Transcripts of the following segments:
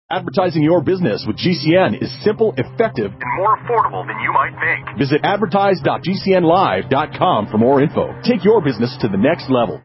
Advertising your business with GCN is simple, effective, and more affordable than you might think. Visit advertise.gcnlive.com for more info. Take your business to the next level.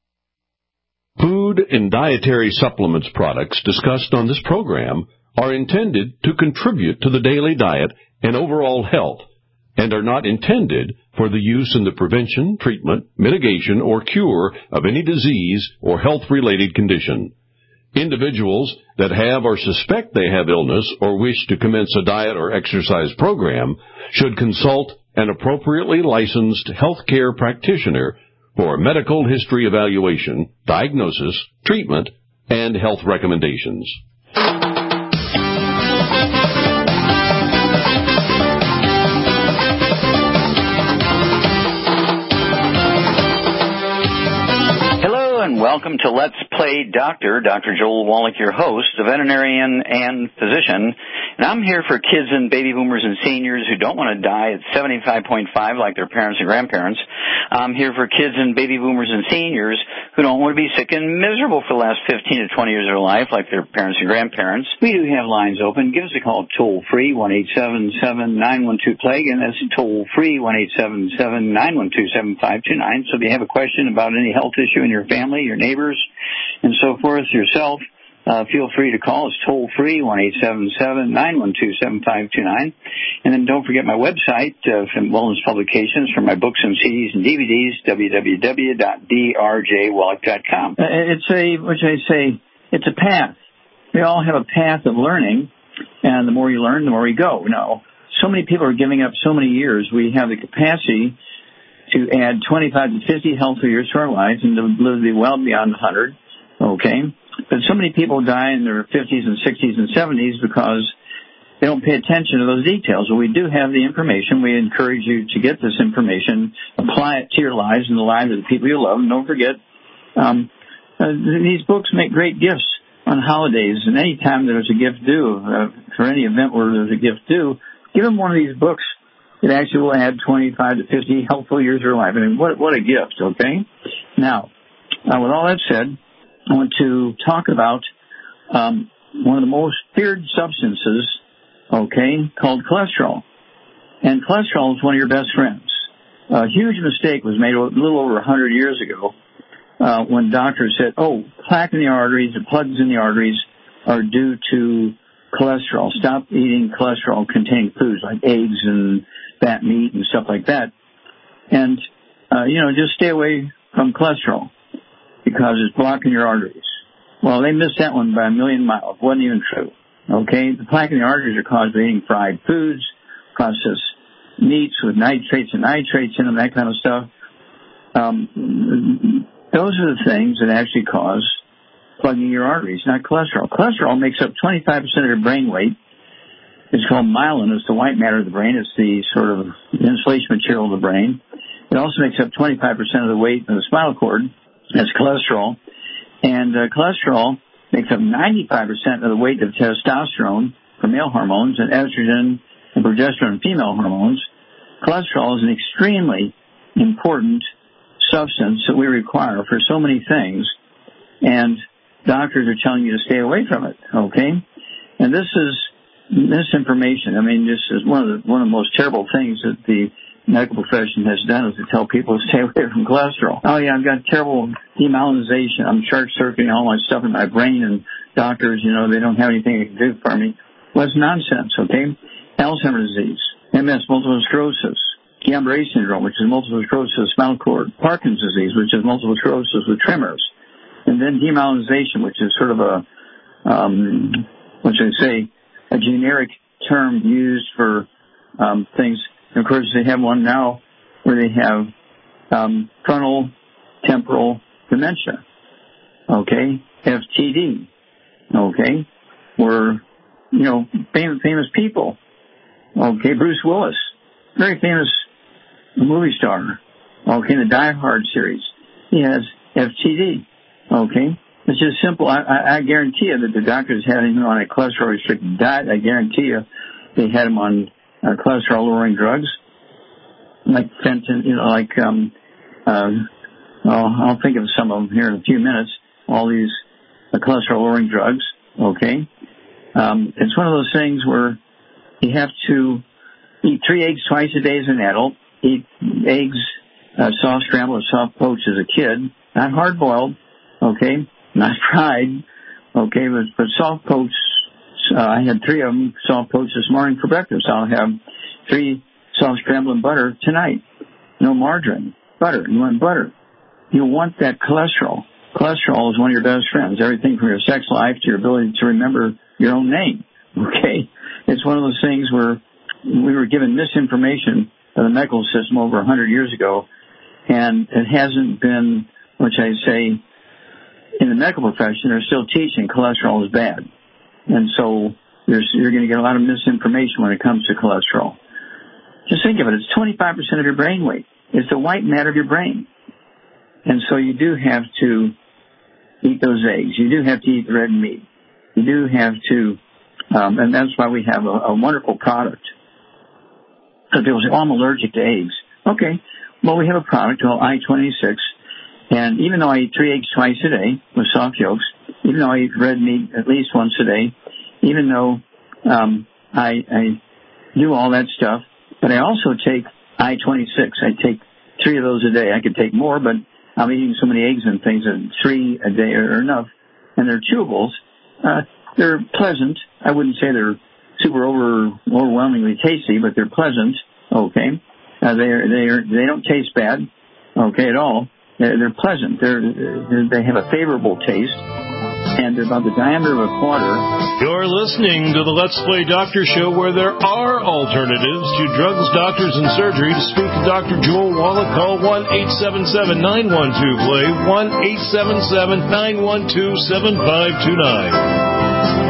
Food and dietary supplements products discussed on this program are intended to contribute to the daily diet and overall health and are not intended for the use in the prevention, treatment, mitigation, or cure of any disease or health-related condition. Individuals that have or suspect they have illness or wish to commence a diet or exercise program should consult an appropriately licensed healthcare practitioner for a medical history evaluation, diagnosis, treatment, and health recommendations. Welcome to Let's Play Doctor. Dr. Joel Wallach, your host, a veterinarian and physician. And I'm here for kids and baby boomers and seniors who don't want to die at 75.5 like their parents and grandparents. I'm here for kids and baby boomers and seniors who don't want to be sick and miserable for the last 15 to 20 years of their life like their parents and grandparents. We do have lines open. Give us a call toll-free, 1-877-912-PLAGUE, and that's toll-free, 1-877-912-7529. So if you have a question about any health issue in your family, your neighbors, and so forth, yourself, feel free to call us toll-free, 1-877-912-7529. And then don't forget my website, from Wellness Publications, for my books and CDs and DVDs, www.drjwallach.com. It's a path. We all have a path of learning, and the more you learn, the more you go. Now, so many people are giving up so many years. We have the capacity to add 25 to 50 healthy years to our lives and to live well beyond 100, okay? But so many people die in their 50s and 60s and 70s because they don't pay attention to those details. Well, we do have the information. We encourage you to get this information, apply it to your lives and the lives of the people you love. And don't forget, these books make great gifts on holidays. And any time there's a gift due, for any event where there's a gift due, give them one of these books. It actually will add 25 to 50 helpful years of your life. I mean, what a gift, okay? Now, with all that said, I want to talk about one of the most feared substances, okay, called cholesterol. And cholesterol is one of your best friends. A huge mistake was made a little over 100 years ago when doctors said, plaque in the arteries, the plugs in the arteries are due to cholesterol. Stop eating cholesterol-containing foods like eggs and fat meat and stuff like that. And, just stay away from cholesterol because it's blocking your arteries. Well, they missed that one by a million miles. It wasn't even true. Okay? The plaque in the arteries are caused by eating fried foods, processed meats with nitrates and nitrates in them, that kind of stuff. Those are the things that actually cause plugging your arteries, not cholesterol. Cholesterol makes up 25% of your brain weight. It's called myelin. It's the white matter of the brain. It's the sort of insulation material of the brain. It also makes up 25% of the weight of the spinal cord. That's cholesterol. And cholesterol makes up 95% of the weight of testosterone for male hormones and estrogen and progesterone female hormones. Cholesterol is an extremely important substance that we require for so many things. And doctors are telling you to stay away from it, okay? And this is misinformation. I mean, this is one of the most terrible things that the medical profession has done is to tell people to stay away from cholesterol. Oh, yeah, I've got terrible demyelinization. I'm short-circuiting all my stuff in my brain, and doctors, they don't have anything they can do for me. Well, it's nonsense, okay? Alzheimer's disease, MS, multiple sclerosis, Guillain-Barré syndrome, which is multiple sclerosis of the spinal cord, Parkinson's disease, which is multiple sclerosis with tremors, and then demyelinization, which is sort of a generic term used for things. And of course, they have one now where they have frontal temporal dementia, okay, FTD, okay, where, famous people, okay, Bruce Willis, very famous movie star, okay, in the Die Hard series, he has FTD, okay. It's just simple. I guarantee you that the doctors had him on a cholesterol-restricted diet. I guarantee you they had him on cholesterol-lowering drugs like fenton, I'll think of some of them here in a few minutes, all these cholesterol-lowering drugs, okay? It's one of those things where you have to eat 3 eggs twice a day as an adult, eat eggs, soft scrambled or soft poached as a kid, not hard-boiled, okay, not fried, okay, but soft poached. I had 3 of them soft poached this morning for breakfast. I'll have 3 soft scrambled in butter tonight. No margarine, butter. You want butter. You want that cholesterol. Cholesterol is one of your best friends. Everything from your sex life to your ability to remember your own name, okay? It's one of those things where we were given misinformation by the medical system over 100 years ago, and it hasn't been, which I say, in the medical profession, they're still teaching cholesterol is bad. And so you're going to get a lot of misinformation when it comes to cholesterol. Just think of it. It's 25% of your brain weight. It's the white matter of your brain. And so you do have to eat those eggs. You do have to eat red meat. You do have to, and that's why we have a wonderful product. Because people say, oh, I'm allergic to eggs. Okay. Well, we have a product called I-26. And even though I eat 3 eggs twice a day with soft yolks, even though I eat red meat at least once a day, even though I do all that stuff, but I also take I-26. I take 3 of those a day. I could take more, but I'm eating so many eggs and things that 3 a day are enough. And they're chewables. They're pleasant. I wouldn't say they're super overwhelmingly tasty, but they're pleasant. Okay. They don't taste bad. Okay, at all. They're pleasant. They have a favorable taste, and they're about the diameter of a quarter. You're listening to the Let's Play Doctor Show, where there are alternatives to drugs, doctors, and surgery. To speak to Dr. Joel Wallach, call 1-877-912-PLAY, 1-877-912-7529.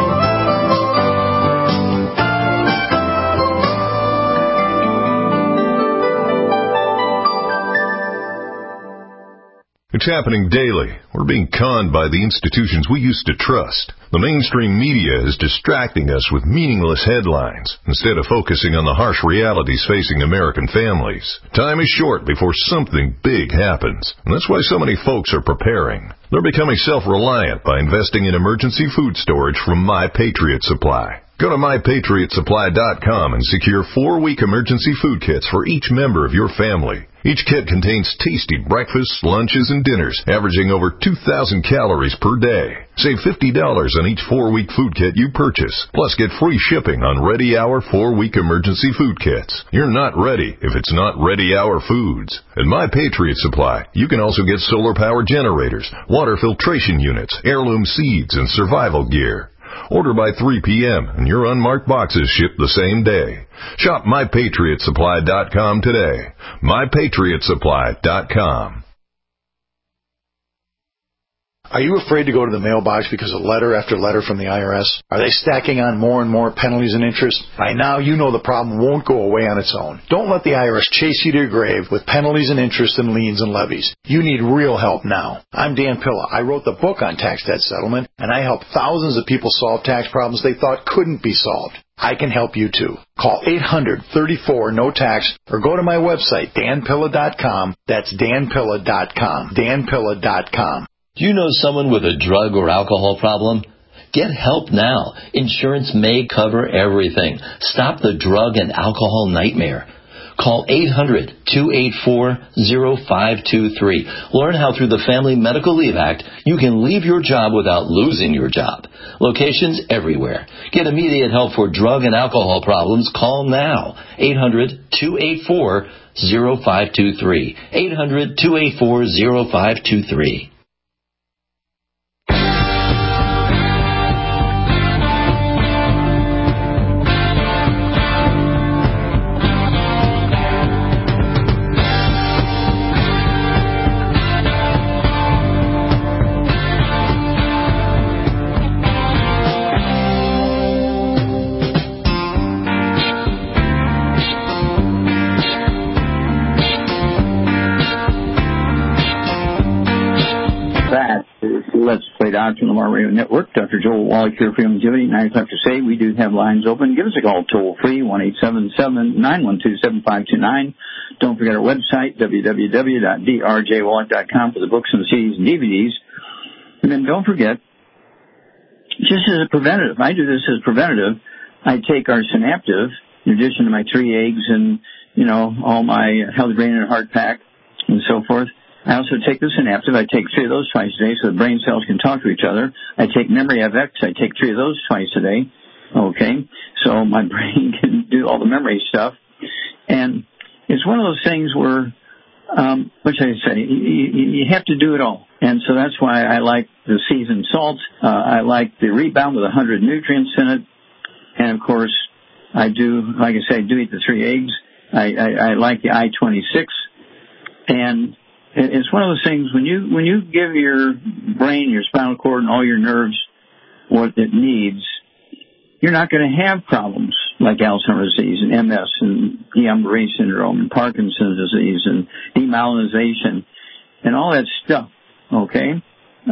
It's happening daily. We're being conned by the institutions we used to trust. The mainstream media is distracting us with meaningless headlines instead of focusing on the harsh realities facing American families. Time is short before something big happens, and that's why so many folks are preparing. They're becoming self-reliant by investing in emergency food storage from My Patriot Supply. Go to MyPatriotSupply.com and secure 4-week emergency food kits for each member of your family. Each kit contains tasty breakfasts, lunches, and dinners, averaging over 2,000 calories per day. Save $50 on each 4-week food kit you purchase. Plus, get free shipping on Ready Hour 4-week emergency food kits. You're not ready if it's not Ready Hour foods. At My Patriot Supply, you can also get solar power generators, water filtration units, heirloom seeds, and survival gear. Order by 3 p.m. and your unmarked boxes ship the same day. Shop MyPatriotSupply.com today. MyPatriotSupply.com. Are you afraid to go to the mailbox because of letter after letter from the IRS? Are they stacking on more and more penalties and interest? By now, you know the problem won't go away on its own. Don't let the IRS chase you to your grave with penalties and interest and liens and levies. You need real help now. I'm Dan Pilla. I wrote the book on tax debt settlement, and I help thousands of people solve tax problems they thought couldn't be solved. I can help you too. Call 800-34-NO-TAX or go to my website, danpilla.com. That's danpilla.com. danpilla.com. Do you know someone with a drug or alcohol problem? Get help now. Insurance may cover everything. Stop the drug and alcohol nightmare. Call 800-284-0523. Learn how through the Family Medical Leave Act you can leave your job without losing your job. Locations everywhere. Get immediate help for drug and alcohol problems. Call now. 800-284-0523. 800-284-0523. Let's Play Doctor on the Lamar Radio Network. Dr. Joel Wallach here for Longevity. 9 o'clock to say we do have lines open. Give us a call toll free, 1-877-912-7529. Don't forget our website, www.drjwallach.com for the books and the CDs and DVDs. And then don't forget just as a preventative. I do this as preventative. I take our Synaptive in addition to my 3 eggs and, all my Healthy Brain and Heart Pack and so forth. I also take the Synaptive. I take 3 of those twice a day so the brain cells can talk to each other. I take Memory FX. I take 3 of those twice a day. Okay, so my brain can do all the memory stuff. And it's one of those things where, what should I say, you have to do it all. And so that's why I like the seasoned salt. I like the Rebound with 100 nutrients in it. And, of course, I do, like I say, I do eat the 3 eggs. I like the I-26. And it's one of those things, when you give your brain, your spinal cord, and all your nerves what it needs, you're not going to have problems like Alzheimer's disease and MS and Guillain-Barré syndrome and Parkinson's disease and demyelinization and all that stuff, okay?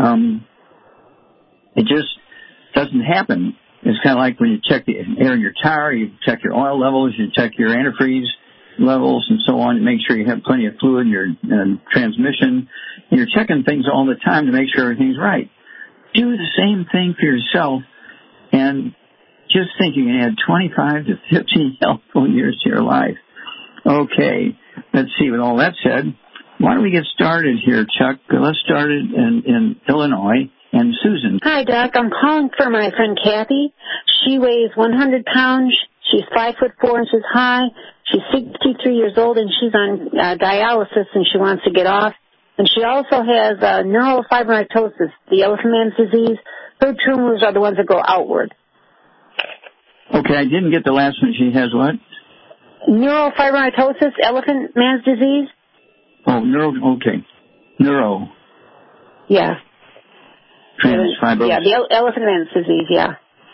It just doesn't happen. It's kind of like when you check the air in your tire, you check your oil levels, you check your antifreeze levels and so on, to make sure you have plenty of fluid in your transmission. And you're checking things all the time to make sure everything's right. Do the same thing for yourself, and just think you can add 25 to 15 healthful years to your life. Okay, let's see. With all that said, why don't we get started here, Chuck? Let's start it in Illinois. And Susan. Hi, Doc. I'm calling for my friend Kathy. She weighs 100 pounds. She's 5'4" high. She's 63 years old, and she's on dialysis, and she wants to get off. And she also has neurofibromatosis, the elephant man's disease. Her tumors are the ones that go outward. Okay, I didn't get the last one. She has what? Neurofibromatosis, elephant man's disease. Oh, okay. Neuro. Yeah. Transfibrosis. Yeah, the elephant man's disease, yeah.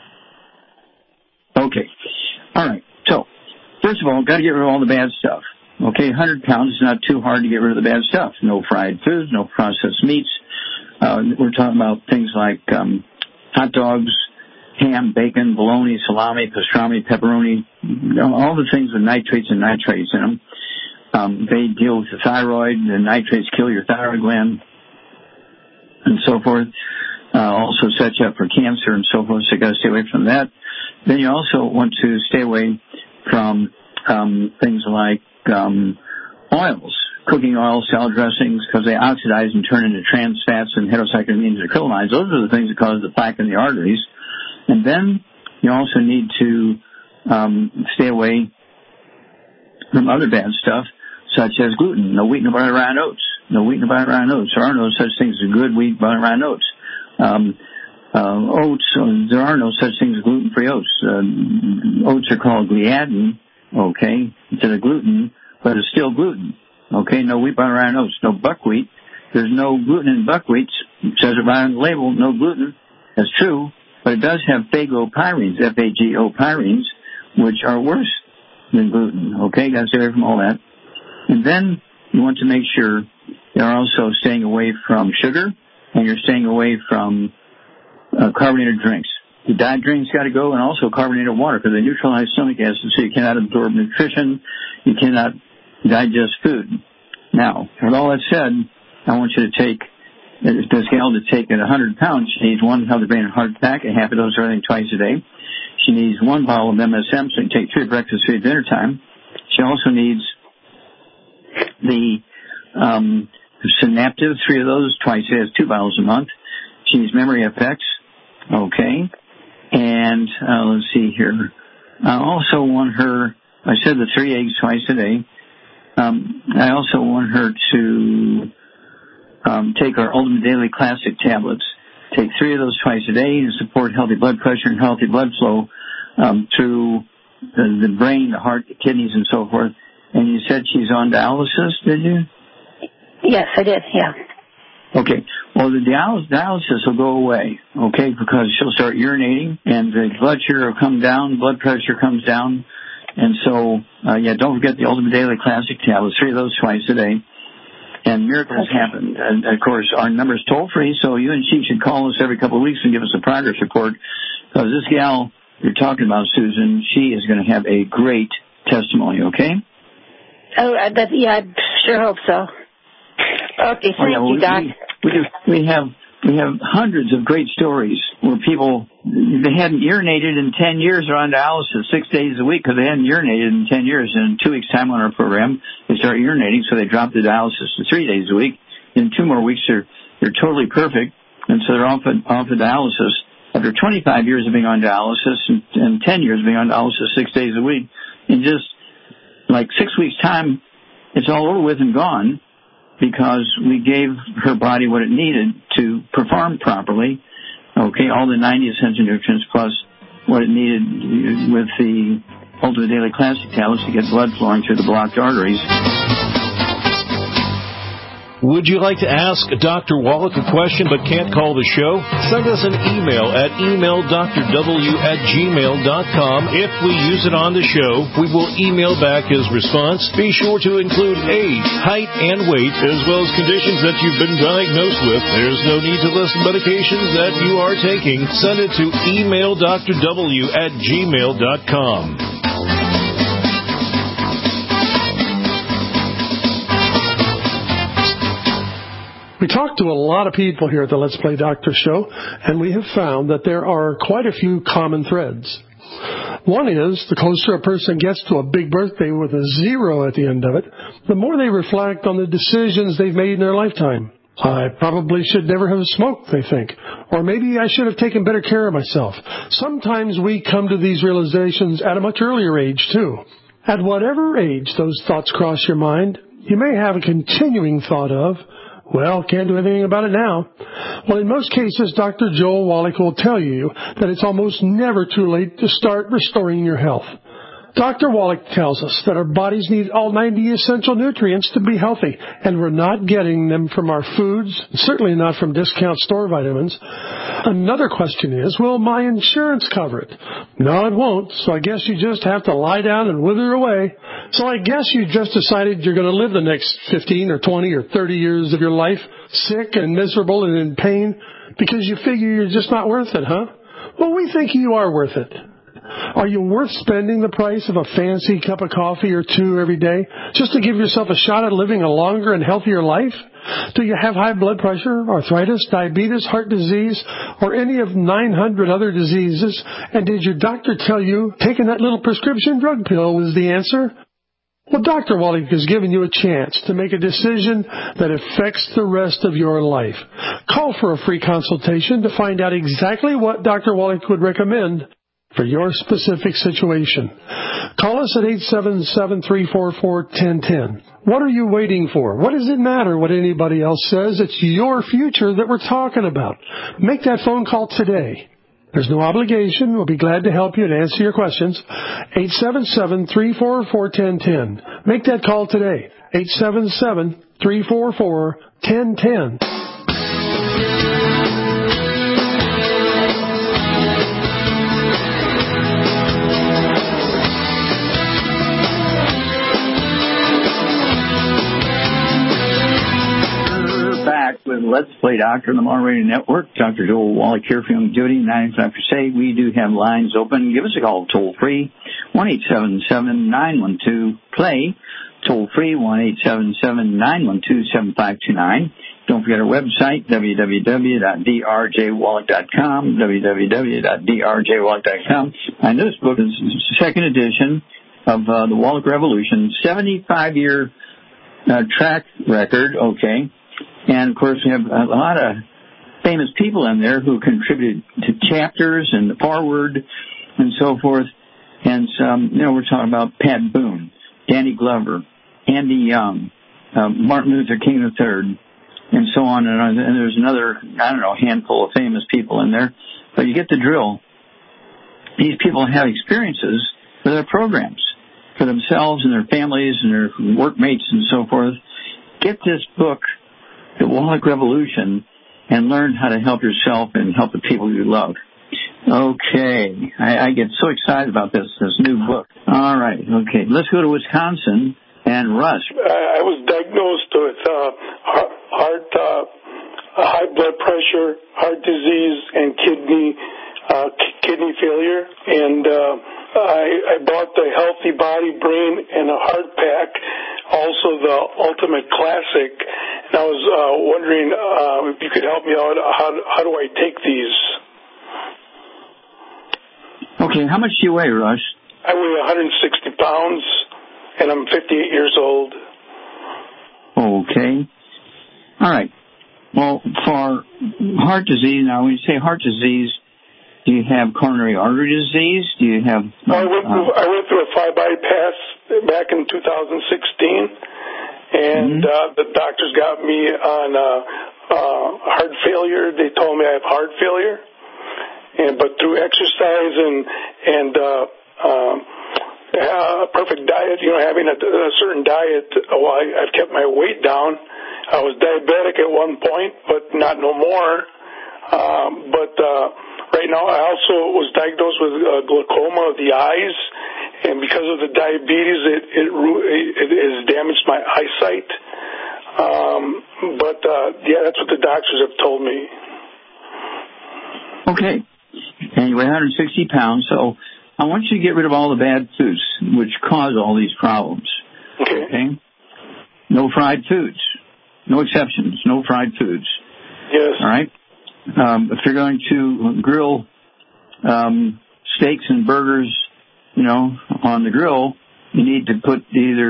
Okay. All right. So, first of all, got to get rid of all the bad stuff. Okay, 100 pounds is not too hard to get rid of the bad stuff. No fried foods, no processed meats. We're talking about things like hot dogs, ham, bacon, bologna, salami, pastrami, pepperoni, all the things with nitrates and nitrates in them. They deal with the thyroid. The nitrates kill your thyroid gland and so forth. Also set you up for cancer and so forth, so you got to stay away from that. Then you also want to stay away from things like oils, cooking oils, salad dressings, because they oxidize and turn into trans fats and heterocyclamines and acrylamides. Those are the things that cause the plaque in the arteries. And then you also need to stay away from other bad stuff, such as gluten. No wheat, no barley, rye, and oats. No wheat, no barley, rye, and oats. There are no such things as good wheat, barley, rye, and oats. Oats, there are no such things as gluten-free oats. Oats are called gliadin, okay, instead of gluten, but it's still gluten. Okay, no wheat, barley, rye, and oats. No buckwheat. There's no gluten in buckwheat. It says it right on the label, no gluten. That's true, but it does have phagopyrines, F-A-G-O-pyrines, which are worse than gluten. Okay, got to stay away from all that. And then you want to make sure you're also staying away from sugar, and you're staying away from carbonated drinks. The diet drinks got to go, and also carbonated water, because they neutralize stomach acid, so you cannot absorb nutrition, you cannot digest food. Now, with all that said, I want you to take, this gal to take at 100 pounds, she needs 1 Healthy Brain and Heart Pack, a half of those everything twice a day. She needs 1 bottle of MSM, so you can take 3 at breakfast, 3 at dinner time. She also needs the Synaptive, 3 of those twice a day, has 2 bottles a month. She needs Memory FX, okay. And let's see here. I also want her, I said the 3 eggs twice a day. I also want her to take our Ultimate Daily Classic tablets. Take 3 of those twice a day to support healthy blood pressure and healthy blood flow through the brain, the heart, the kidneys, and so forth. And you said she's on dialysis, did you? Yes, I did, yeah. Okay. Well, the dialysis will go away, okay, because she'll start urinating, and the blood sugar will come down, blood pressure comes down. And so, don't forget the Ultimate Daily Classic tablets, 3 of those twice a day. And miracles happen. And, of course, our number's toll-free, so you and she should call us every couple of weeks and give us a progress report, because this gal you're talking about, Susan, she is going to have a great testimony, okay? Oh, I sure hope so. Okay, thank you, Doc. We have We have hundreds of great stories where people, they hadn't urinated in 10 years, are on dialysis 6 days a week because they hadn't urinated in 10 years. And in 2 weeks' time on our program, they start urinating, so they drop the dialysis to 3 days a week. In 2 more weeks, they're totally perfect, and so they're off of dialysis. After 25 years of being on dialysis and 10 years of being on dialysis 6 days a week, in just like 6 weeks' time, it's all over with and gone, because we gave her body what it needed to perform properly. Okay, all the 90 essential nutrients plus what it needed with the Ultimate Daily Classic tablets to get blood flowing through the blocked arteries. Would you like to ask Dr. Wallach a question but can't call the show? Send us an email at emaildrw@gmail.com. If we use it on the show, we will email back his response. Be sure to include age, height, and weight, as well as conditions that you've been diagnosed with. There's no need to list medications that you are taking. Send it to emaildrw@gmail.com. We talk to a lot of people here at the Let's Play Doctor show, and we have found that there are quite a few common threads. One is, the closer a person gets to a big birthday with a 0 at the end of it, the more they reflect on the decisions they've made in their lifetime. I probably should never have smoked, they think. Or maybe I should have taken better care of myself. Sometimes we come to these realizations at a much earlier age, too. At whatever age those thoughts cross your mind, you may have a continuing thought of, well, can't do anything about it now. Well, in most cases, Dr. Joel Wallach will tell you that it's almost never too late to start restoring your health. Dr. Wallach tells us that our bodies need all 90 essential nutrients to be healthy, and we're not getting them from our foods, certainly not from discount store vitamins. Another question is, will my insurance cover it? No, it won't, so I guess you just have to lie down and wither away. So I guess you just decided you're going to live the next 15 or 20 or 30 years of your life sick and miserable and in pain because you figure you're just not worth it, huh? Well, we think you are worth it. Are you worth spending the price of a fancy cup of coffee or two every day just to give yourself a shot at living a longer and healthier life? Do you have high blood pressure, arthritis, diabetes, heart disease, or any of 900 other diseases? And did your doctor tell you taking that little prescription drug pill was the answer? Well, Dr. Wallach has given you a chance to make a decision that affects the rest of your life. Call for a free consultation to find out exactly what Dr. Wallach would recommend for your specific situation. Call us at 877-344-1010. What are you waiting for? What does it matter what anybody else says? It's your future that we're talking about. Make that phone call today. There's no obligation. We'll be glad to help you and answer your questions. 877-344-1010. Make that call today. 877-344-1010. With Let's Play Doctor on the Moderator Network. Dr. Joel Wallach here for Young Duty, 9 after say. We do have lines open. Give us a call toll free, 1-877-912-PLAY. Toll free, 1-877-912-7529. Don't forget our website, www.drjwallach.com, www.drjwallach.com. And this book is the second edition of the Wallach Revolution, 75-year track record, okay. And, of course, we have a lot of famous people in there who contributed to chapters and the foreword and so forth. And, we're talking about Pat Boone, Danny Glover, Andy Young, Martin Luther King III, and so on. And there's another, handful of famous people in there. But you get the drill. These people have experiences for their programs, for themselves and their families and their workmates and so forth. Get this book, The Wallach Revolution, and learn how to help yourself and help the people you love. Okay. I get so excited about this new book. All right. Okay. Let's go to Wisconsin and Russ. I was diagnosed with high blood pressure, heart disease, and kidney failure. And I bought the Healthy Body, Brain, and a Heart Pack also the Ultimate Classic. And I was wondering if you could help me out. How do I take these? Okay, how much do you weigh, Russ? I weigh 160 pounds, and I'm 58 years old. Okay. All right. Well, for heart disease, now when you say heart disease, do you have coronary artery disease? Do you have... I went through a 5 bypass back in 2016, and the doctors got me on heart failure. They told me I have heart failure. But through exercise and a perfect diet, having a certain diet, I've kept my weight down. I was diabetic at one point, but not no more. But right now I also was diagnosed with glaucoma of the eyes, and because of the diabetes, it has damaged my eyesight. That's what the doctors have told me. Okay. And you weigh 160 pounds, so I want you to get rid of all the bad foods which cause all these problems. Okay? No fried foods. No exceptions. No fried foods. Yes. All right? If you're going to grill steaks and burgers, on the grill, you need to put either,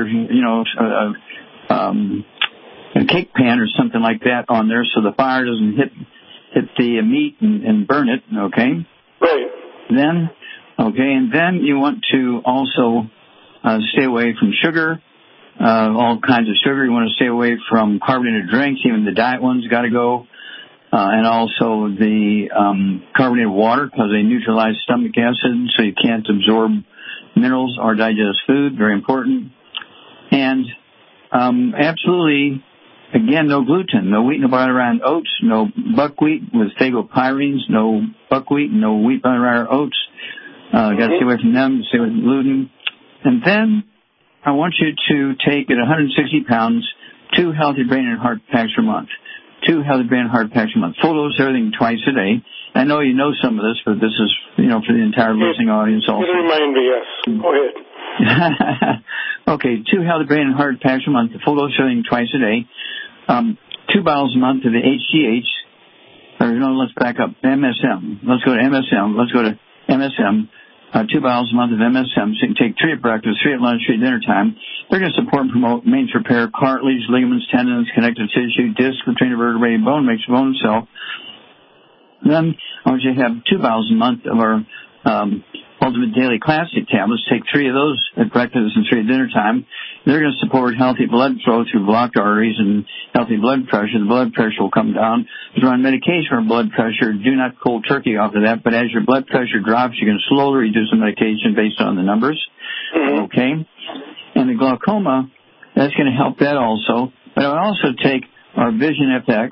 a cake pan or something like that on there so the fire doesn't hit the meat and burn it, okay? Right. And then you want to also stay away from sugar, all kinds of sugar. You want to stay away from carbonated drinks, even the diet ones got to go. And also the carbonated water, because they neutralize stomach acid, so you can't absorb minerals or digest food, very important. And absolutely, again, no gluten, no wheat, no barley, oats, no buckwheat with phagopyrines, no buckwheat, no wheat, barley, oats. Got to stay away from them, stay away from gluten. And then I want you to take at 160 pounds 2 healthy brain and heart packs per month. 2 healthy brain and heart packs per month. Full dose everything twice a day. I know you know some of this, but this is, for the entire listening audience also. Remind me, yes. Go ahead. Okay, 2 healthy brain and heart packs per month. Full dose everything twice a day. 2 bottles a month of the HGH. Let's back up. MSM. Let's go to MSM. 2 bottles a month of MSM. So you can take 3 at breakfast, 3 at lunch, 3 at dinner time. They're going to support and promote maintenance repair, cartilage, ligaments, tendons, connective tissue, disc between the vertebrae, bone, makes bone cell. Then I want you to have 2 bottles a month of our Ultimate Daily Classic tablets. Take 3 of those at breakfast and 3 at dinner time. They're going to support healthy blood flow through blocked arteries and healthy blood pressure. The blood pressure will come down. If you're on medication for blood pressure, do not cold turkey off of that. But as your blood pressure drops, you can slowly reduce the medication based on the numbers. Okay? And the glaucoma, that's going to help that also. But I also take our Vision FX.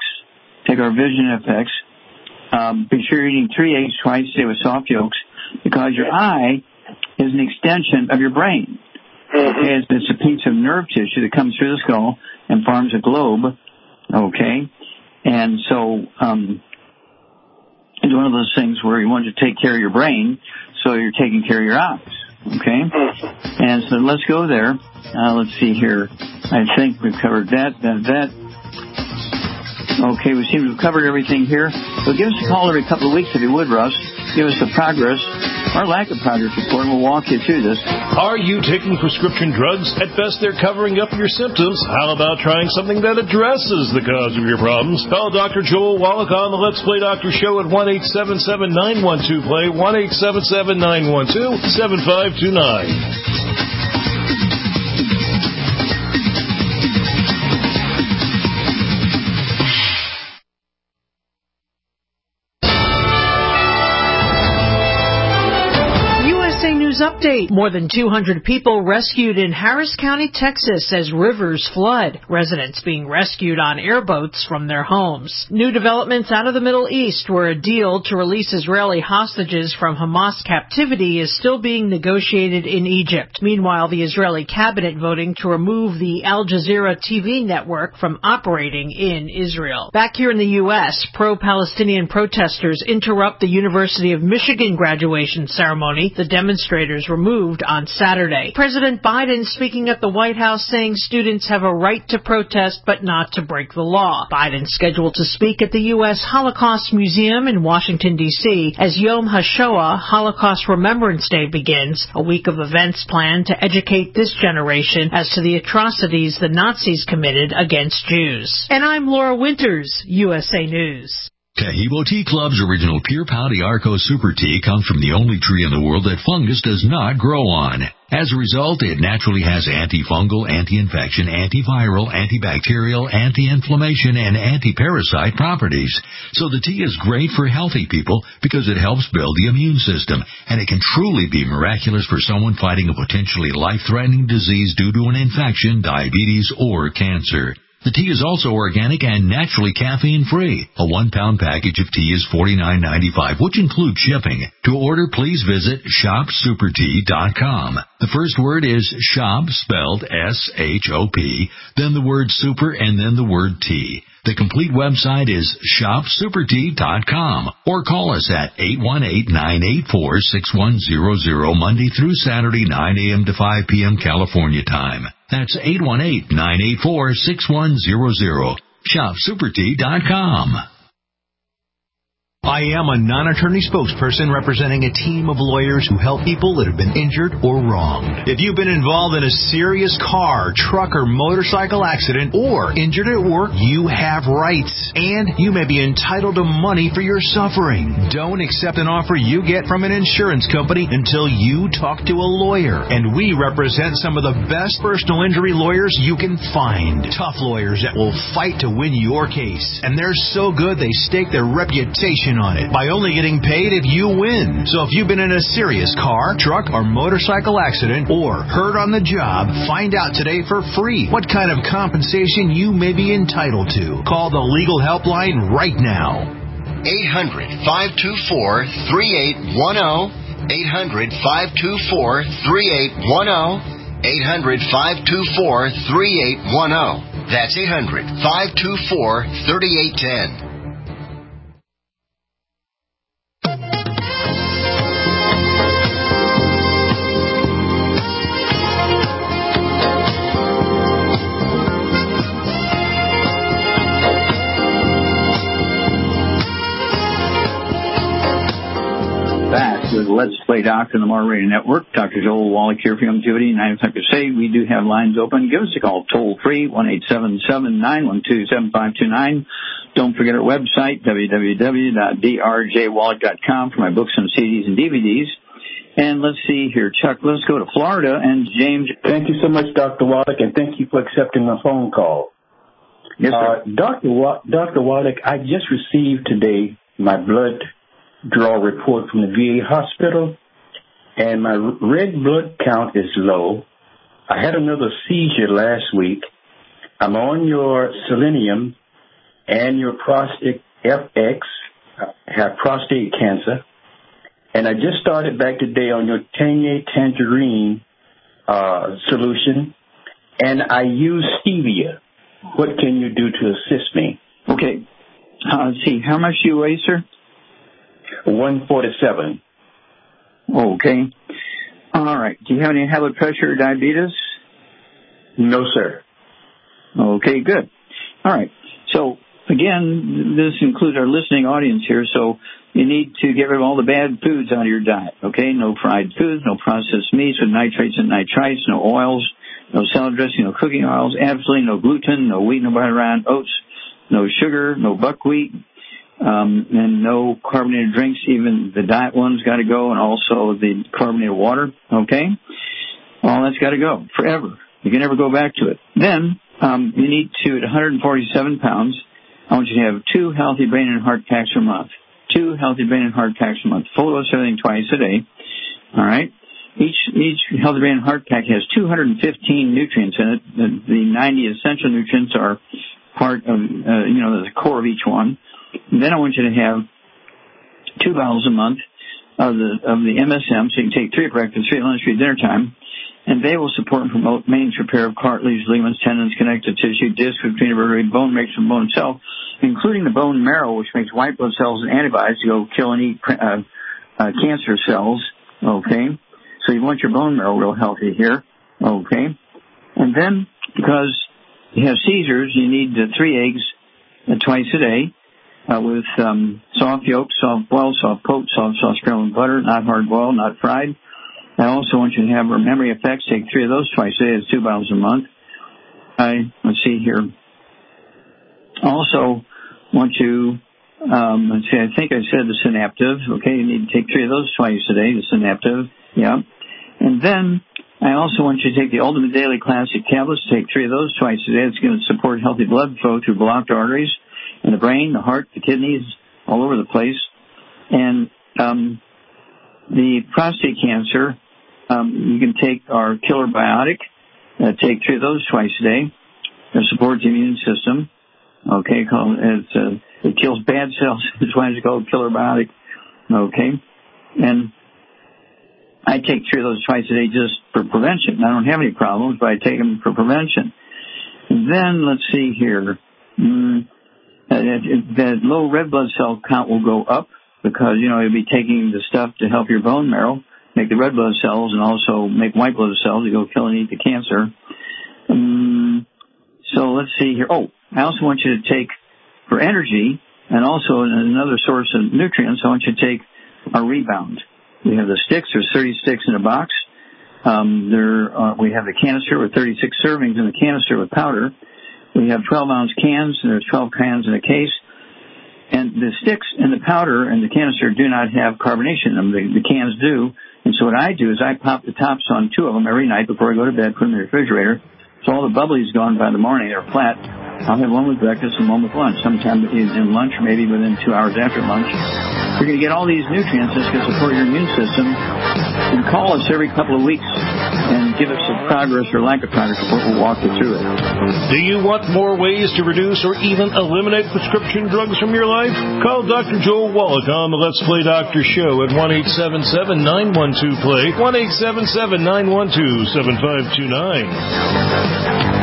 Be sure you're eating 3 eggs twice a day with soft yolks, because your eye is an extension of your brain. Okay, it's a piece of nerve tissue that comes through the skull and forms a globe. Okay, and so it's one of those things where you want to take care of your brain, so you're taking care of your eyes. Okay, and so let's go there. Let's see here. I think we've covered that. Okay, we seem to have covered everything here. So give us a call every couple of weeks if you would, Russ. Give us the progress or lack of progress report, and we'll walk you through this. Are you taking prescription drugs? At best, they're covering up your symptoms. How about trying something that addresses the cause of your problems? Call Dr. Joel Wallach on the Let's Play Doctor Show at 1-877-912-PLAY, 1-877-912-7529. Update. More than 200 people rescued in Harris County, Texas as rivers flood. Residents being rescued on airboats from their homes. New developments out of the Middle East, where a deal to release Israeli hostages from Hamas captivity is still being negotiated in Egypt. Meanwhile, the Israeli cabinet voting to remove the Al Jazeera TV network from operating in Israel. Back here in the U.S., pro-Palestinian protesters interrupt the University of Michigan graduation ceremony. The demonstrators demonstrators removed on Saturday. President Biden speaking at the White House saying students have a right to protest but not to break the law. Biden scheduled to speak at the U.S. Holocaust Museum in Washington, D.C. as Yom HaShoah, Holocaust Remembrance Day, begins, a week of events planned to educate this generation as to the atrocities the Nazis committed against Jews. And I'm Laura Winters, USA News. Taheebo Tea Club's original Pure Pau Arco Super Tea comes from the only tree in the world that fungus does not grow on. As a result, it naturally has antifungal, anti-infection, antiviral, antibacterial, anti-inflammation, and anti-parasite properties. So the tea is great for healthy people because it helps build the immune system, and it can truly be miraculous for someone fighting a potentially life-threatening disease due to an infection, diabetes, or cancer. The tea is also organic and naturally caffeine-free. A 1-pound package of tea is $49.95, which includes shipping. To order, please visit shopsupertea.com. The first word is shop, spelled S-H-O-P, then the word super, and then the word tea. The complete website is shopsupertea.com, or call us at 818-984-6100 Monday through Saturday, 9 a.m. to 5 p.m. California time. That's 818-984-6100. shopsupertea.com. I am a non-attorney spokesperson representing a team of lawyers who help people that have been injured or wronged. If you've been involved in a serious car, truck, or motorcycle accident, or injured at work, you have rights, and you may be entitled to money for your suffering. Don't accept an offer you get from an insurance company until you talk to a lawyer, and we represent some of the best personal injury lawyers you can find. Tough lawyers that will fight to win your case, and they're so good they stake their reputation on it by only getting paid if you win. So if you've been in a serious car, truck, or motorcycle accident or hurt on the job, find out today for free what kind of compensation you may be entitled to. Call the legal helpline right now. 800-524-3810. 800-524-3810. 800-524-3810. That's 800-524-3810. Let's Play Doctor on the More Radio Network. Dr. Joel Wallach here for Youngevity. 9 o'clock to say we do have lines open. Give us a call toll free, 1-877-912-7529. Don't forget our website, www.drjwallach.com, for my books and CDs and DVDs. And let's see here, Chuck, let's go to Florida. And James. Thank you so much, Dr. Wallach, and thank you for accepting the phone call. Yes, sir. Dr. Wallach, I just received today my blood draw report from the VA hospital, and my red blood count is low. I had another seizure last week. I'm on your selenium and your prostate FX. I have prostate cancer. And I just started back today on your Tanya Tangerine solution, and I use stevia. What can you do to assist me? Okay. Let's see. How much do you weigh, sir? 147. Okay. All right. Do you have any high blood pressure or diabetes? No, sir. Okay, good. All right. So, again, this includes our listening audience here, so you need to get rid of all the bad foods out of your diet, okay? No fried foods, no processed meats with nitrates and nitrites, no oils, no salad dressing, no cooking oils, absolutely no gluten, no wheat, no butter, oats, no sugar, no buckwheat, and no carbonated drinks. Even the diet ones got to go, and also the carbonated water, okay? All that's got to go forever. You can never go back to it. Then you need to, at 147 pounds, I want you to have 2 healthy brain and heart packs a month. 2 healthy brain and heart packs a month. Full dose everything twice a day. All right? Each healthy brain and heart pack has 215 nutrients in it. The 90 essential nutrients are part of, the core of each one. And then I want you to have 2 bottles a month of the MSM, so you can take 3 at breakfast, 3 at lunch, 3 at dinner time. And they will support and promote maintenance repair of cartilage, ligaments, tendons, connective tissue, disc, between vertebrae, bone makes from bone itself, including the bone marrow, which makes white blood cells and antibodies to go kill and eat cancer cells. Okay, So you want your bone marrow real healthy here. Okay. And then, because you have seizures, you need 3 eggs twice a day with soft yolk, soft boiled, soft cooked, soft scrambled butter, not hard boiled, not fried. I also want you to have memory effects. Take 3 of those twice a day. It's 2 bottles a month. Let's see here. Also want you, let's see, I think I said the Synaptive. Okay, you need to take 3 of those twice a day, the Synaptive. Yeah. And then I also want you to take the Ultimate Daily Classic tablets. Take 3 of those twice a day. It's going to support healthy blood flow through blocked arteries in the brain, the heart, the kidneys, all over the place. And the prostate cancer, you can take our Killer Biotic. Take 3 of those twice a day. It supports the immune system. Okay, it kills bad cells. That's why it's called Killer Biotic. Okay, and I take 3 of those twice a day just for prevention. I don't have any problems, but I take them for prevention. And then let's see here. That low red blood cell count will go up because, you'll be taking the stuff to help your bone marrow, make the red blood cells, and also make white blood cells to go kill and eat the cancer. So let's see here. Oh, I also want you to take, for energy, and also another source of nutrients, I want you to take our Rebound. We have the sticks. There's 30 sticks in a box. We have the canister with 36 servings in the canister with powder. We have 12-ounce cans, and there's 12 cans in a case. And the sticks and the powder and the canister do not have carbonation in them. The cans do. And so what I do is I pop the tops on 2 of them every night before I go to bed, put them in the refrigerator. So all the bubbly's gone by the morning. They're flat. I'll have one with breakfast and one with lunch, sometime in lunch or maybe within 2 hours after lunch. You're going to get all these nutrients that's going to support your immune system. And call us every couple of weeks and give us a progress or lack of progress report. We'll walk you through it. Do you want more ways to reduce or even eliminate prescription drugs from your life? Call Dr. Joel Wallach on the Let's Play Doctor Show at 1-877-912-PLAY, 1-877-912-7529.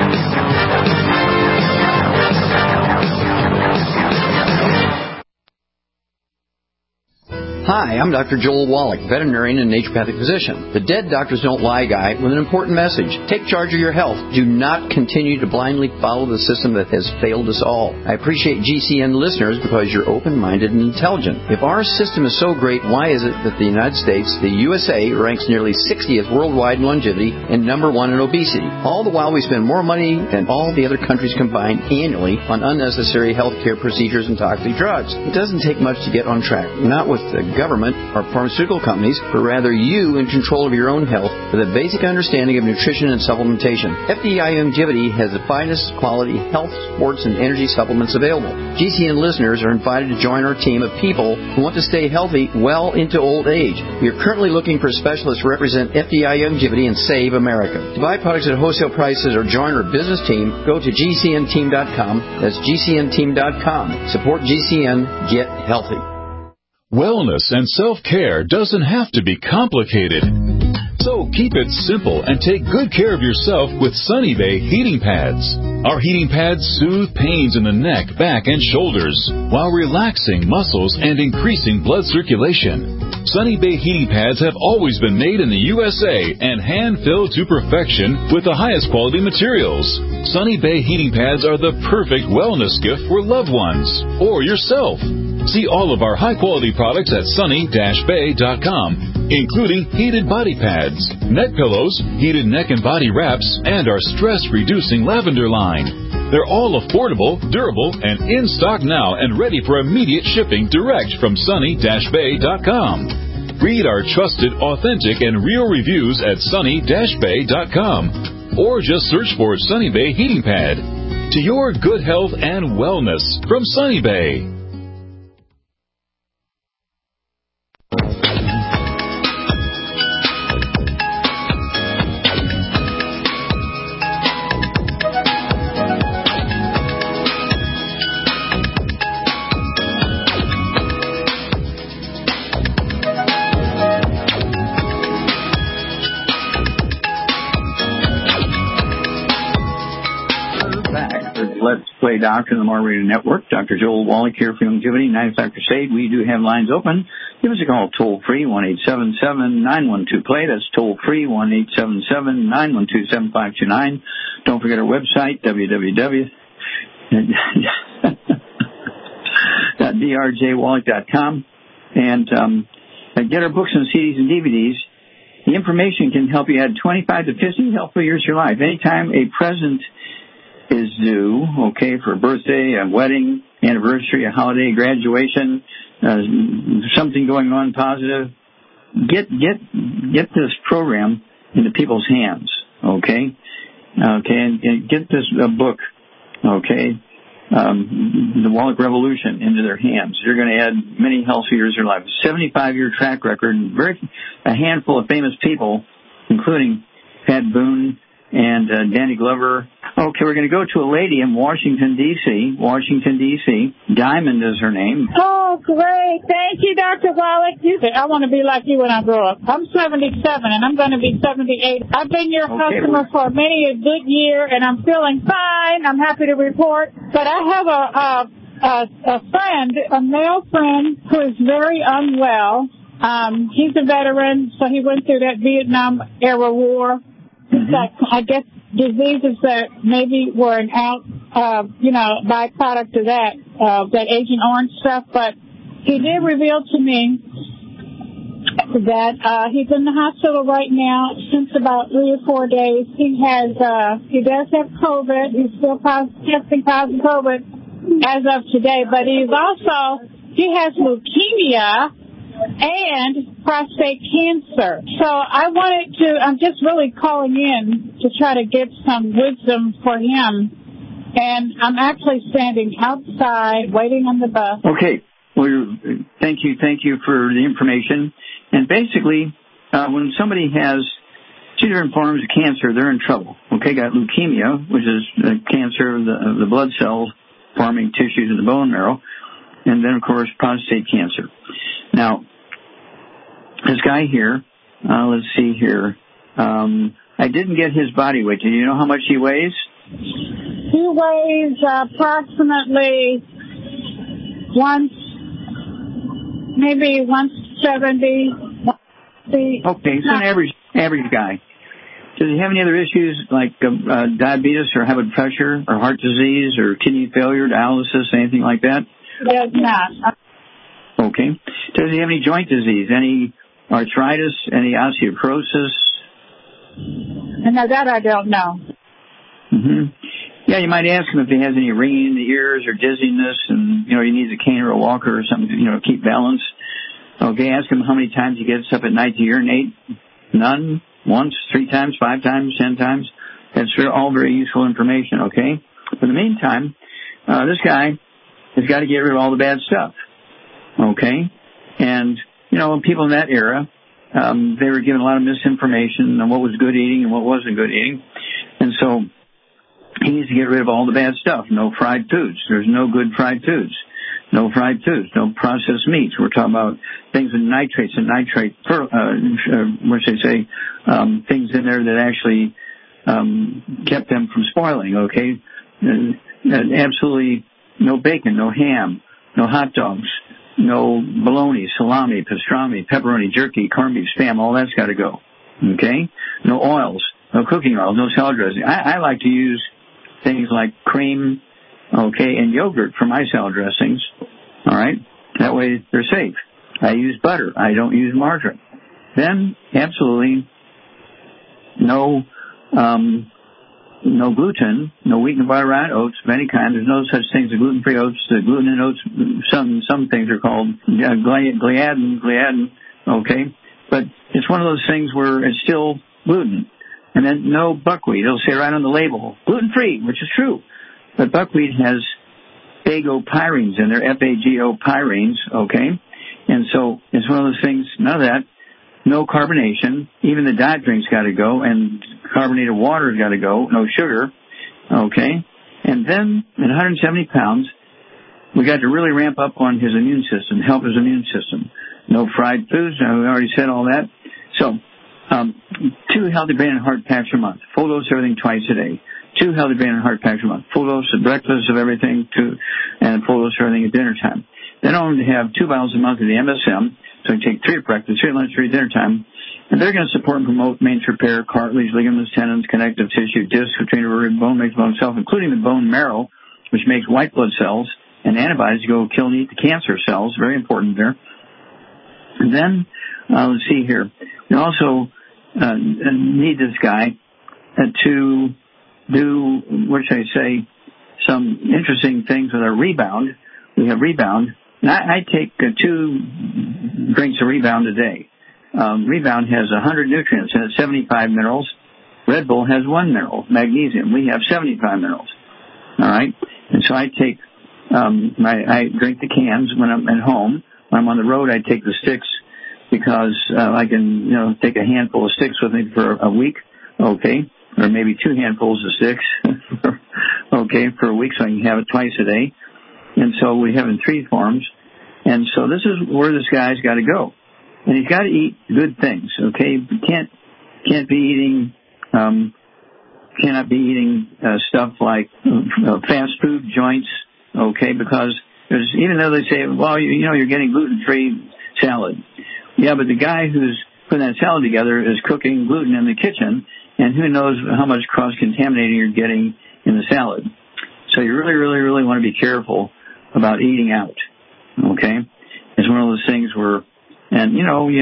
Hi, I'm Dr. Joel Wallach, veterinarian and naturopathic physician. The Dead Doctors Don't Lie guy with an important message. Take charge of your health. Do not continue to blindly follow the system that has failed us all. I appreciate GCN listeners because you're open-minded and intelligent. If our system is so great, why is it that the United States, the USA, ranks nearly 60th worldwide in longevity and number 1 in obesity? All the while we spend more money than all the other countries combined annually on unnecessary healthcare procedures and toxic drugs. It doesn't take much to get on track. Not with the government or pharmaceutical companies, but rather you in control of your own health with a basic understanding of nutrition and supplementation. FDI Longevity has the finest quality health, sports, and energy supplements available. GCN listeners are invited to join our team of people who want to stay healthy well into old age. We are currently looking for specialists to represent FDI Longevity and Save America. To buy products at wholesale prices or join our business team, go to GCNteam.com. That's GCNteam.com. Support GCN. Get healthy. Wellness and self-care doesn't have to be complicated. So keep it simple and take good care of yourself with Sunny Bay heating pads. Our heating pads soothe pains in the neck, back, and shoulders while relaxing muscles and increasing blood circulation. Sunny Bay heating pads have always been made in the USA and hand-filled to perfection with the highest quality materials. Sunny Bay heating pads are the perfect wellness gift for loved ones or yourself. See all of our high-quality products at sunny-bay.com, including heated body pads, neck pillows, heated neck and body wraps, and our stress-reducing lavender line. They're all affordable, durable, and in stock now and ready for immediate shipping direct from sunny-bay.com. Read our trusted, authentic, and real reviews at sunny-bay.com, or just search for Sunny Bay Heating Pad. To your good health and wellness from Sunny Bay. Play Doctor on the More Radio Network. Dr. Joel Wallach here for Longevity, 95 Crusade. We do have lines open. Give us a call toll-free, 1-877-912-PLAY. That's toll-free, 1-877-912-7529. Don't forget our website, www.drjwallach.com. And get our books and CDs and DVDs. The information can help you add 25 to 50 helpful years to your life. Anytime a present is due, okay, for a birthday, a wedding, anniversary, a holiday, graduation, something going on positive, get this program into people's hands, okay, and get this book, okay, the Wallach Revolution into their hands. You're going to add many healthy years to your life. 75-year track record, a handful of famous people, including Pat Boone and Danny Glover. Okay, we're going to go to a lady in Washington, D.C. Diamond is her name. Oh, great. Thank you, Dr. Wallach. I want to be like you when I grow up. I'm 77, and I'm going to be 78. I've been your customer for many a good year, and I'm feeling fine. I'm happy to report. But I have a friend, a male friend, who is very unwell. He's a veteran, so he went through that Vietnam-era war. That, I guess, diseases that maybe were an byproduct of that Agent Orange stuff. But he did reveal to me that he's in the hospital right now since about 3 or 4 days. He does have COVID. He's still testing positive COVID as of today. But he has leukemia and prostate cancer. So I'm just really calling in to try to get some wisdom for him. And I'm actually standing outside waiting on the bus. Okay. Well, thank you for the information. And basically, when somebody has 2 different forms of cancer, they're in trouble. Okay, got leukemia, which is cancer of the blood cells forming tissues in the bone marrow. And then, of course, prostate cancer. Now, this guy here, let's see here. I didn't get his body weight. Do you know how much he weighs? He weighs approximately 170. Okay, so an average guy. Does he have any other issues like diabetes or high blood pressure or heart disease or kidney failure, dialysis, anything like that? He does not. Okay. Does he have any joint disease, any arthritis, any osteoporosis? No, that I don't know. Mm-hmm. Yeah, you might ask him if he has any ringing in the ears or dizziness and, he needs a cane or a walker or something to, keep balance. Okay, ask him how many times he gets up at night to urinate. None? Once? 3 times? 5 times? 10 times? That's all very useful information, okay? But in the meantime, this guy has got to get rid of all the bad stuff, okay? And, people in that era, they were given a lot of misinformation on what was good eating and what wasn't good eating. And so he needs to get rid of all the bad stuff. No fried foods. There's no good fried foods. No fried foods. No processed meats. We're talking about things with nitrates and things in there that actually kept them from spoiling, okay? Absolutely no bacon, no ham, no hot dogs, no bologna, salami, pastrami, pepperoni, jerky, corned beef, spam, all that's got to go, okay? No oils, no cooking oils, no salad dressing. I like to use things like cream, okay, and yogurt for my salad dressings, all right? That way they're safe. I use butter. I don't use margarine. Then, absolutely no gluten, no wheat and butter oats of any kind. There's no such thing as gluten-free oats. The gluten in oats, some things are called gliadin, okay? But it's one of those things where it's still gluten. And then no buckwheat. It'll say right on the label, gluten-free, which is true. But buckwheat has phagopyrenes in there, F-A-G-O pyrines, okay? And so it's one of those things, none of that. No carbonation. Even the diet drink's got to go, and carbonated water's got to go. No sugar, okay? And then at 170 pounds, we got to really ramp up on his immune system, help his immune system. No fried foods. We already said all that. So 2 healthy brain and heart packs a month. Full dose everything twice a day. 2 healthy brain and heart packs a month. Full dose at breakfast of everything, and full dose of everything at dinner time. Then I'm going to have 2 bottles a month of the MSM, so I take 3 at breakfast, 3 at lunch, 3 at dinner time. And they're going to support and promote maintenance repair, cartilage, ligaments, tendons, connective tissue, discs, retrainer, bone makes bone itself, including the bone marrow, which makes white blood cells, and antibodies to go kill and eat the cancer cells. Very important there. And then, let's see here. We also need this guy to do, what should I say, some interesting things with our Rebound. We have Rebound. I take 2 drinks of Rebound a day. Rebound has 100 nutrients and it's 75 minerals. Red Bull has 1 mineral, magnesium. We have 75 minerals. All right? And so I take, I drink the cans when I'm at home. When I'm on the road, I take the sticks because I can, take a handful of sticks with me for a week, okay? Or maybe 2 handfuls of sticks, okay, for a week so I can have it twice a day. And so we have it in 3 forms. And so this is where this guy's got to go. And he's got to eat good things, okay? Can't be eating, cannot be eating stuff like fast food joints, okay? Because even though they say, well, you're getting gluten-free salad. Yeah, but the guy who's putting that salad together is cooking gluten in the kitchen, and who knows how much cross-contaminating you're getting in the salad. So you really, really, really want to be careful about eating out, okay? It's one of those things where, and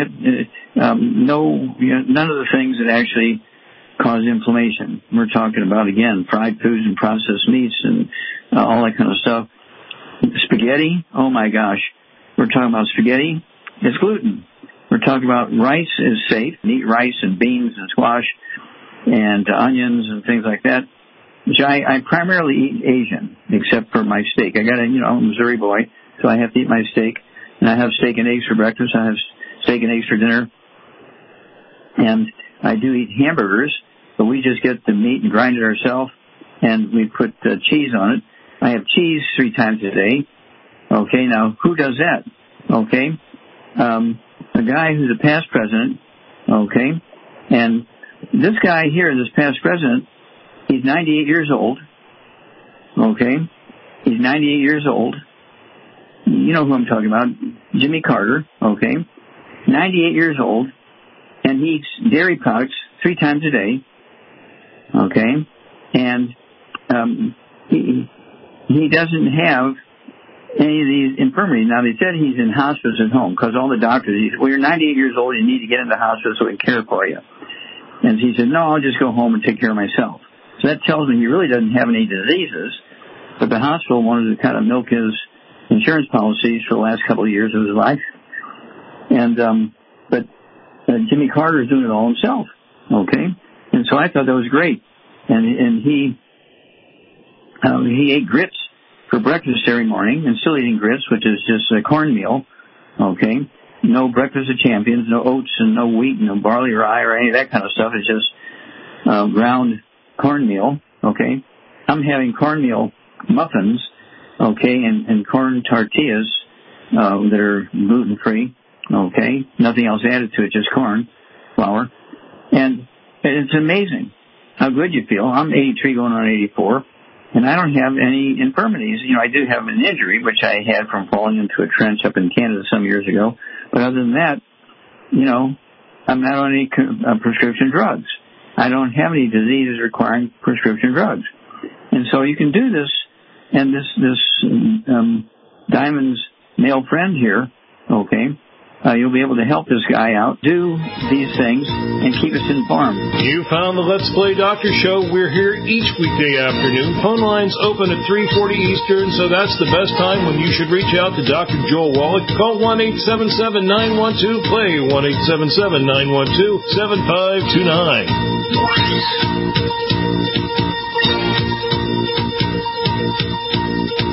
none of the things that actually cause inflammation. We're talking about, again, fried foods and processed meats and all that kind of stuff. Spaghetti, oh my gosh. We're talking about spaghetti, it's gluten. We're talking about rice is safe. Eat rice and beans and squash and onions and things like that. Which I primarily eat Asian, except for my steak. I'm a Missouri boy, so I have to eat my steak. And I have steak and eggs for breakfast. I have steak and eggs for dinner. And I do eat hamburgers, but we just get the meat and grind it ourselves, and we put cheese on it. I have cheese 3 times a day. Okay, now, who does that? Okay, a guy who's a past president, okay, and this guy here, this past president, he's 98 years old, okay, he's 98 years old. You know who I'm talking about, Jimmy Carter, okay, 98 years old, and he eats dairy products 3 times a day, okay, and he doesn't have any of these infirmities. Now, they said he's in hospice at home because all the doctors, he said, well, you're 98 years old, you need to get into hospice so we can care for you. And he said, no, I'll just go home and take care of myself. So that tells me he really doesn't have any diseases, but the hospital wanted to kind of milk his insurance policies for the last couple of years of his life. And but Jimmy Carter is doing it all himself, okay? And so I thought that was great. And he ate grits for breakfast every morning, and still eating grits, which is just a cornmeal, okay? No breakfast of champions, no oats and no wheat, no barley or rye or any of that kind of stuff. It's just ground cornmeal, okay? I'm having cornmeal muffins, okay, and corn tortillas that are gluten-free, okay? Nothing else added to it, just corn flour. And it's amazing how good you feel. I'm 83 going on 84. And I don't have any infirmities. I do have an injury, which I had from falling into a trench up in Canada some years ago. But other than that, I'm not on any prescription drugs. I don't have any diseases requiring prescription drugs. And so you can do this, and this Diamond's male friend here, okay, you'll be able to help this guy out, do these things, and keep us informed. You found the Let's Play Doctor Show. We're here each weekday afternoon. Phone lines open at 3:40 Eastern, so that's the best time when you should reach out to Dr. Joel Wallach. Call 1-877-912-PLAY,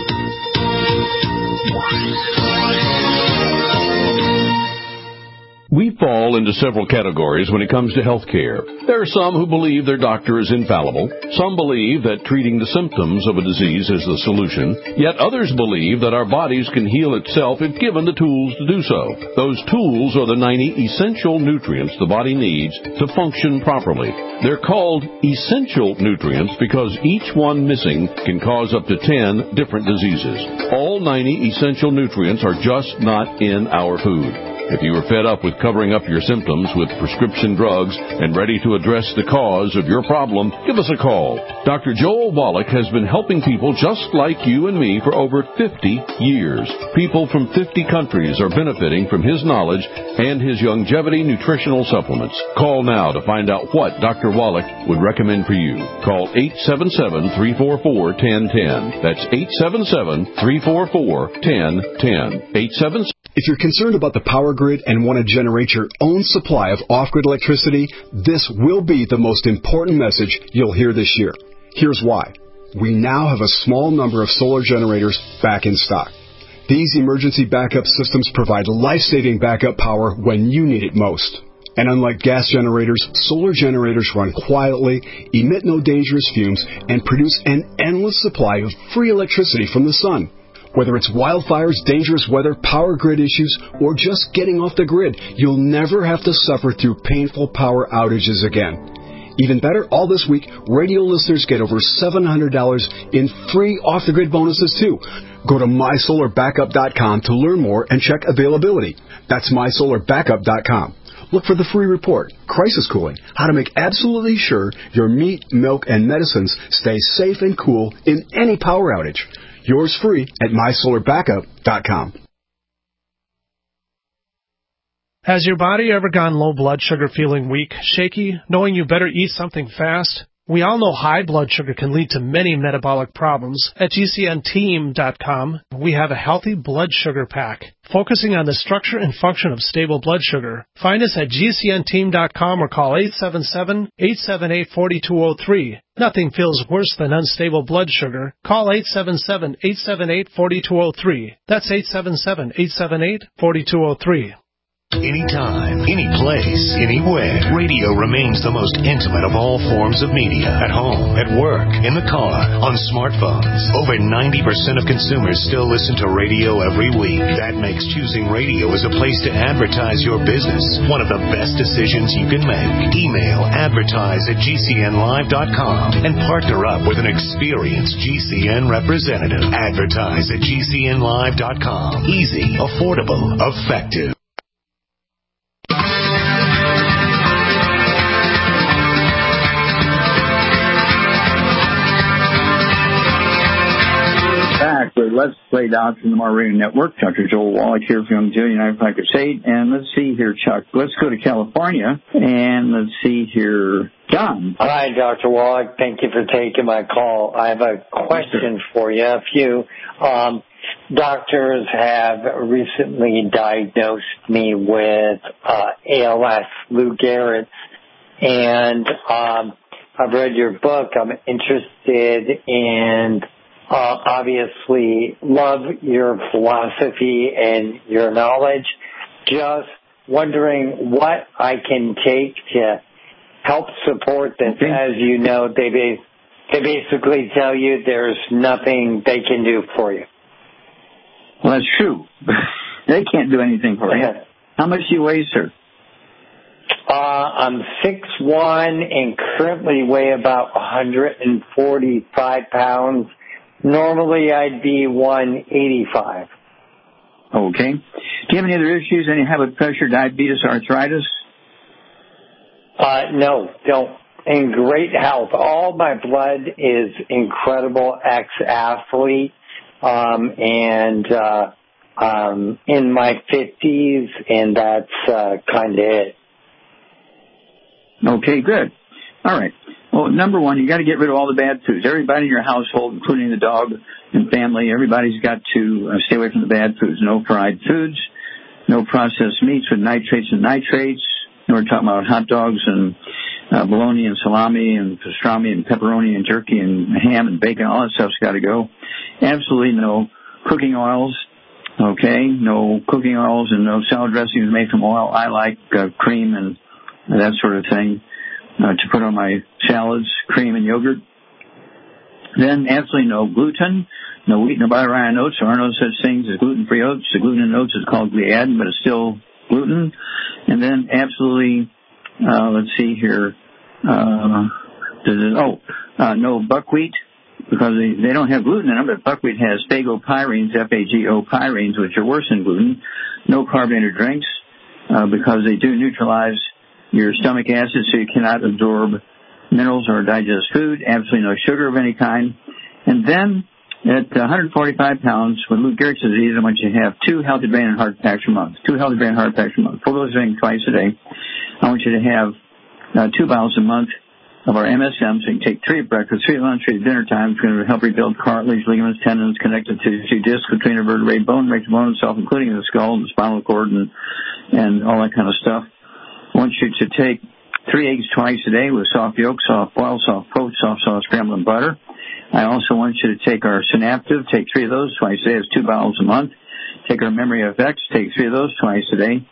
1-877-912-7529. We fall into several categories when it comes to health care. There are some who believe their doctor is infallible. Some believe that treating the symptoms of a disease is the solution. Yet others believe that our bodies can heal itself if given the tools to do so. Those tools are the 90 essential nutrients the body needs to function properly. They're called essential nutrients because each one missing can cause up to 10 different diseases. All 90 essential nutrients are just not in our food. If you are fed up with covering up your symptoms with prescription drugs and ready to address the cause of your problem, give us a call. Dr. Joel Wallach has been helping people just like you and me for over 50 years. People from 50 countries are benefiting from his knowledge and his longevity nutritional supplements. Call now to find out what Dr. Wallach would recommend for you. Call 877-344-1010. That's 877-344-1010. 877. If you're concerned about the power grid and want to generate your own supply of off-grid electricity, this will be the most important message you'll hear this year. Here's why. We now have a small number of solar generators back in stock. These emergency backup systems provide life-saving backup power when you need it most. And unlike gas generators, solar generators run quietly, emit no dangerous fumes, and produce an endless supply of free electricity from the sun. Whether it's wildfires, dangerous weather, power grid issues, or just getting off the grid, you'll never have to suffer through painful power outages again. Even better, all this week, radio listeners get over $700 in free off-the-grid bonuses, too. Go to mysolarbackup.com to learn more and check availability. That's mysolarbackup.com. Look for the free report, Crisis Cooling, how to make absolutely sure your meat, milk, and medicines stay safe and cool in any power outage. Yours free at mysolarbackup.com. Has your body ever gone low blood sugar, feeling weak, shaky, knowing you better eat something fast? We all know high blood sugar can lead to many metabolic problems. At GCNteam.com, we have a healthy blood sugar pack, focusing on the structure and function of stable blood sugar. Find us at GCNteam.com or call 877-878-4203. Nothing feels worse than unstable blood sugar. Call 877-878-4203. That's 877-878-4203. Anytime, any place, anywhere, radio remains the most intimate of all forms of media. At home, at work, in the car, on smartphones. Over 90% of consumers still listen to radio every week. That makes choosing radio as a place to advertise your business one of the best decisions you can make. Email advertise@gcnlive.com and partner up with an experienced GCN representative. Advertise@gcnlive.com. Easy, affordable, effective. Let's Play Doctor in the Mar Radio Network. Dr. Joel Wallach here from Young 95 Crusade. And let's see here, Chuck. Let's go to California. And let's see here, John. Hi, Dr. Wallach. Thank you for taking my call. I have a question for you. A few doctors have recently diagnosed me with ALS, Lou Gehrig's. And I've read your book. I'm interested in... obviously love your philosophy and your knowledge. Just wondering what I can take to help support this. Okay. As you know, they basically tell you there's nothing they can do for you. Well, that's true. They can't do anything for you. How much do you weigh, sir? I'm 6'1" and currently weigh about 145 pounds. Normally, I'd be 185. Okay. Do you have any other issues? Any high blood pressure, diabetes, arthritis? No, don't. In great health. All my blood is incredible, ex-athlete, and in my 50s, and that's kind of it. Okay, good. All right. Well, number one, you got to get rid of all the bad foods. Everybody in your household, including the dog and family, everybody's got to stay away from the bad foods. No fried foods, no processed meats with nitrates and nitrates. We're talking about hot dogs and bologna and salami and pastrami and pepperoni and jerky and ham and bacon. All that stuff's got to go. Absolutely no cooking oils, Okay, no cooking oils and no salad dressings made from oil. I like cream and that sort of thing to put on my salads, cream and yogurt. Then absolutely no gluten, no wheat, no butter, rye, oats. There are no such things as gluten-free oats. The gluten in oats is called gliadin, but it's still gluten. And then absolutely, let's see here, no buckwheat, because they don't have gluten in them, but buckwheat has phagopyrenes, F-A-G-O-pyrines, which are worse than gluten. No carbonated drinks, because they do neutralize your stomach acid, so you cannot absorb minerals or digest food. Absolutely no sugar of any kind. And then, at 145 pounds with Lou Gehrig's disease, I want you to have 2 healthy brain and heart packs a month. 2 healthy brain and heart packs a month. Full dosing twice a day. I want you to have 2 bottles a month of our MSM, so you can take 3 at breakfast, 3 at lunch, 3 at dinner time. It's going to help rebuild cartilage, ligaments, tendons, connective tissue, discs between the vertebrae, bone, makes bone itself, including the skull, the spinal cord, and all that kind of stuff. I want you to take 3 eggs twice a day with soft yolk, soft boiled, soft poached, soft sauce, scrambled, and butter. I also want you to take our Synaptive, take 3 of those twice a day. It's 2 bottles a month. Take our Memory FX, take 3 of those twice a day.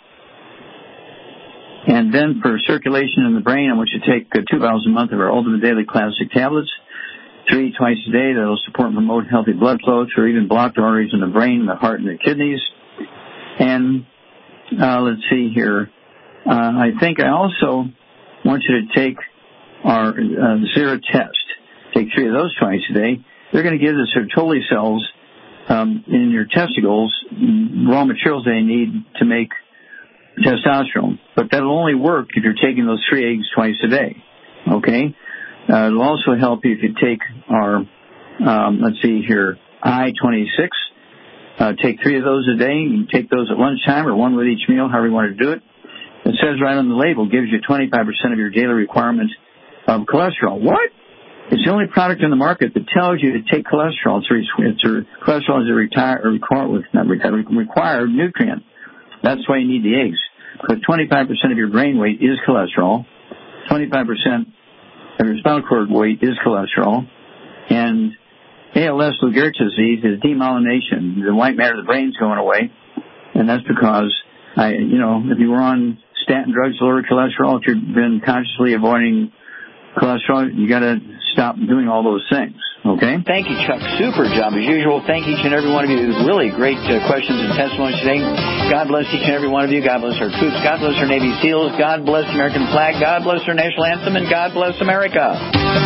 And then for circulation in the brain, I want you to take 2 bottles a month of our Ultimate Daily Classic tablets, 3 twice a day. That'll support and promote healthy blood flow through even blocked arteries in the brain, the heart, and the kidneys. And let's see here. I think I also want you to take our Zera test. Take 3 of those twice a day. They're going to give the Sertoli cells in your testicles raw materials they need to make testosterone. But that'll only work if you're taking those 3 eggs twice a day. Okay? It'll also help you if you take our, let's see here, I-26. Take 3 of those a day. You can take those at lunchtime or 1 with each meal, however you want to do it. It says right on the label, gives you 25% of your daily requirement of cholesterol. What? It's the only product in the market that tells you to take cholesterol. Cholesterol is a required nutrient. That's why you need the eggs. Because 25% of your brain weight is cholesterol. 25% of your spinal cord weight is cholesterol. And ALS, Lou Gehrig's disease, is demyelination. The white matter of the brain's going away. And that's because, if you were on statin drugs to lower cholesterol, if you've been consciously avoiding cholesterol, you got to stop doing all those things. Okay? Thank you, Chuck. Super job as usual. Thank each and every one of you. Really great questions and testimonies today. God bless each and every one of you. God bless our troops. God bless our Navy SEALs. God bless the American flag. God bless our national anthem. And God bless America.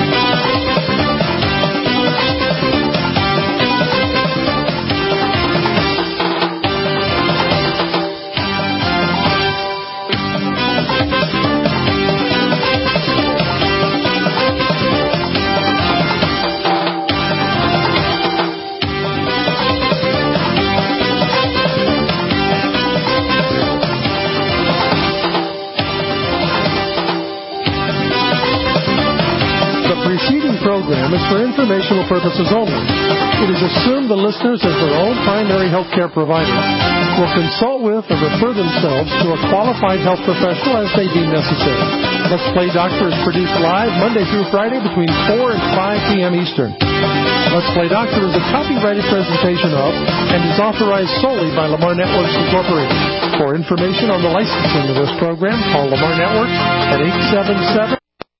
Program is for informational purposes only. It is assumed the listeners, as their own primary health care provider, will consult with or refer themselves to a qualified health professional as they deem necessary. Let's Play Doctor is produced live Monday through Friday between 4 and 5 p.m. Eastern. Let's Play Doctor is a copyrighted presentation of and is authorized solely by Lamar Networks Incorporated. For information on the licensing of this program, call Lamar Networks at 877.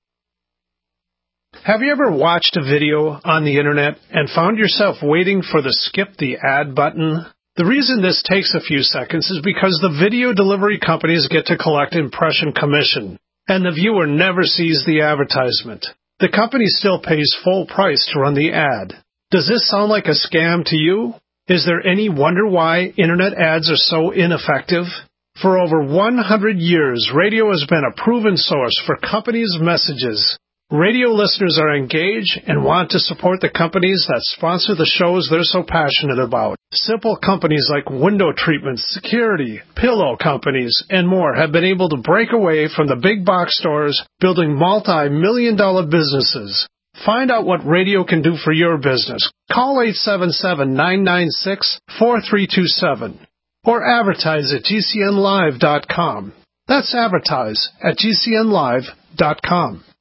Have you ever watched a video on the internet and found yourself waiting for the skip the ad button? The reason this takes a few seconds is because the video delivery companies get to collect impression commission, and the viewer never sees the advertisement. The company still pays full price to run the ad. Does this sound like a scam to you? Is there any wonder why internet ads are so ineffective? For over 100 years, radio has been a proven source for companies' messages. Radio listeners are engaged and want to support the companies that sponsor the shows they're so passionate about. Simple companies like window treatments, security, pillow companies, and more have been able to break away from the big box stores, building multi-million-dollar businesses. Find out what radio can do for your business. Call 877-996-4327 or advertise at GCNlive.com. That's advertise at GCNlive.com.